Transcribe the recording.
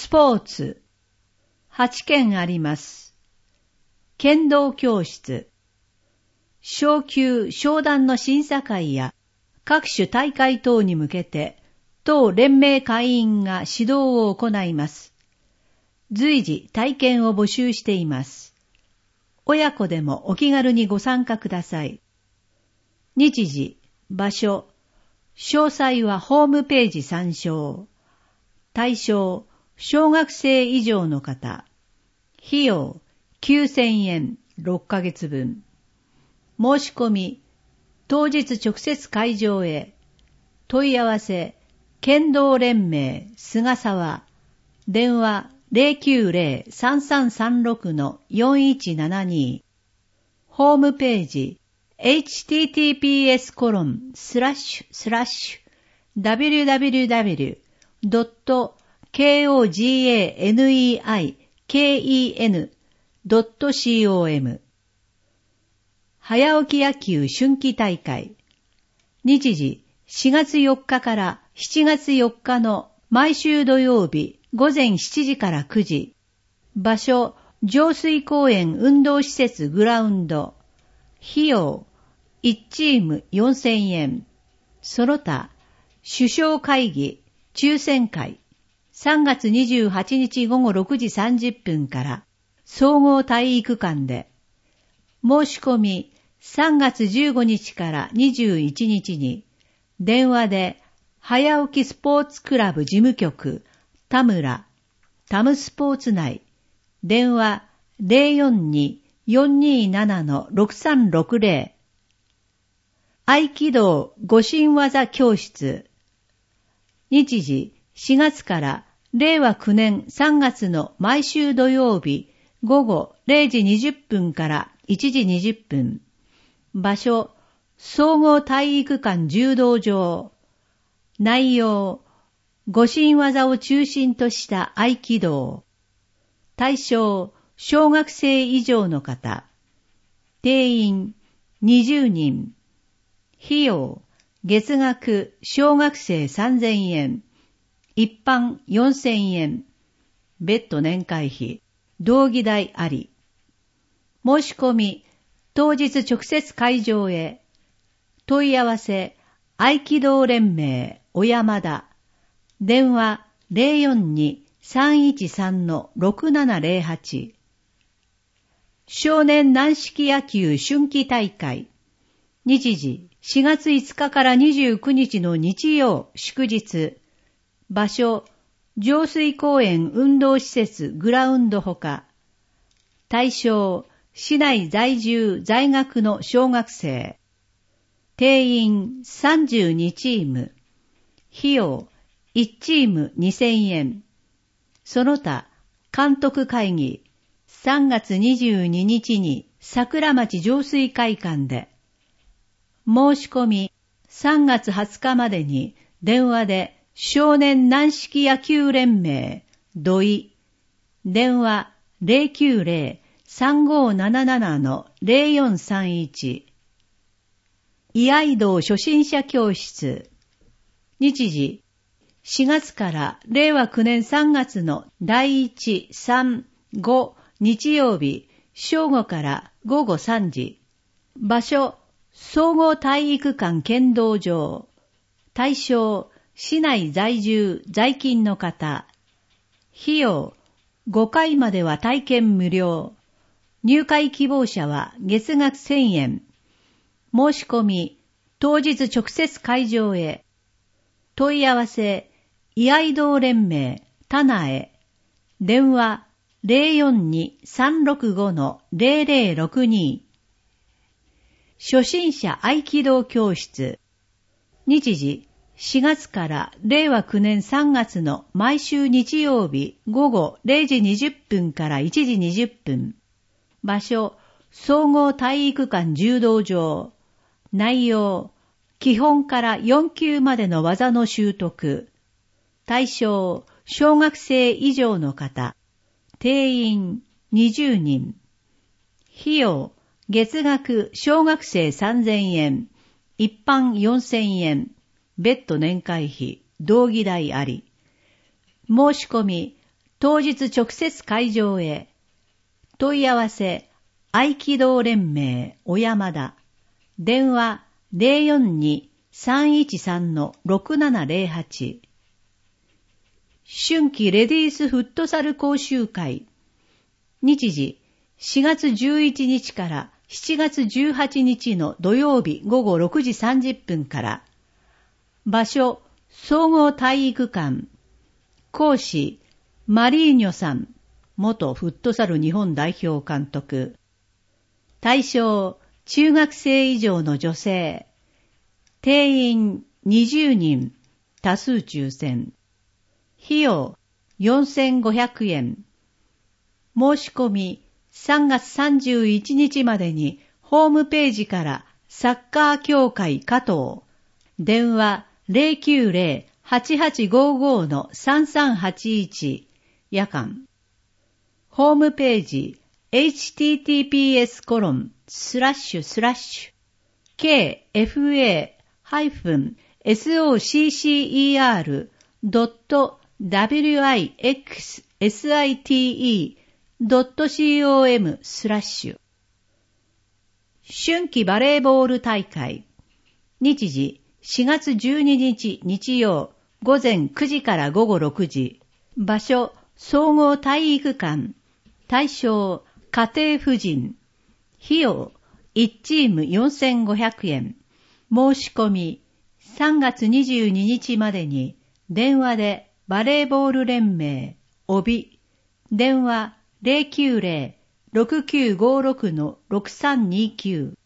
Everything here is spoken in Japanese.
スポーツ。8件あります。剣道教室。昇級、昇段の審査会や各種大会等に向けて、当連盟会員が指導を行います。随時体験を募集しています。親子でもお気軽にご参加ください。日時、場所、詳細はホームページ参照。対象、小学生以上の方。費用、9000円、6ヶ月分。申し込み、当日直接会場へ。問い合わせ、剣道連盟、菅沢。電話、090-3336-4172。ホームページ、https://www.koganeiken.com 早起き野球春季大会。日時、4月4日から7月4日の毎週土曜日午前7時から9時。場所、上水公園運動施設グラウンド。費用、1チーム4000円。その他、首相会議、抽選会。3月28日午後6時30分から総合体育館で。申し込み、3月15日から21日に、電話で、早起きスポーツクラブ事務局、田村、タムスポーツ内、電話042-427-6360。合気道護身技教室。日時4月から令和9年3月の毎週土曜日午後0時20分から1時20分。場所、総合体育館柔道場。内容、護身技を中心とした合気道。対象、小学生以上の方。定員、20人。費用、月額、小学生3000円。一般4000円。別途年会費、道義代あり。申し込み、当日直接会場へ。問い合わせ、合気道連盟、小山田。電話042-313-6708。少年軟式野球春季大会。日時4月5日から29日の日曜祝日。場所、上水公園運動施設グラウンドほか。対象、市内在住在学の小学生。定員32チーム。費用1チーム2000円。その他、監督会議、3月22日に桜町上水会館で。申し込み、3月20日までに電話で少年軟式野球連盟、土井。電話090-3577-0431。居合道初心者教室。日時、4月から令和9年3月の第1、3、5日曜日、正午から午後3時。場所、総合体育館剣道場。対象、市内在住在勤の方。費用、5回までは体験無料。入会希望者は月額1000円。申し込み、当日直接会場へ。問い合わせ、居合道連盟、田苗。電話042-365-0062。初心者合気道教室。日時、4月から令和9年3月の毎週日曜日午後0時20分から1時20分。場所、総合体育館柔道場。内容、基本から4級までの技の習得。対象、小学生以上の方。定員、20人。費用、月額小学生3000円。一般4000円。別途年会費、道義代あり。申し込み、 当日直接会場へ。問い合わせ、合気道連盟小山田。電話 042-313-6708。春季レディースフットサル講習会。日時、4月11日から7月18日の土曜日午後6時30分から。場所、総合体育館。講師、マリーニョさん、元フットサル日本代表監督。対象、中学生以上の女性。定員20人、多数抽選。費用4500円。申し込み3月31日までにホームページからサッカー協会加藤。電話 090-8855-3381 夜間。ホームページ kfa-soccr.wixsite.com/春季バレーボール大会。日時4月12日日曜午前9時から午後6時。場所総合体育館。対象家庭婦人。費用1チーム4500円。申し込み3月22日までに電話でバレーボール連盟帯電話 090-6956-6329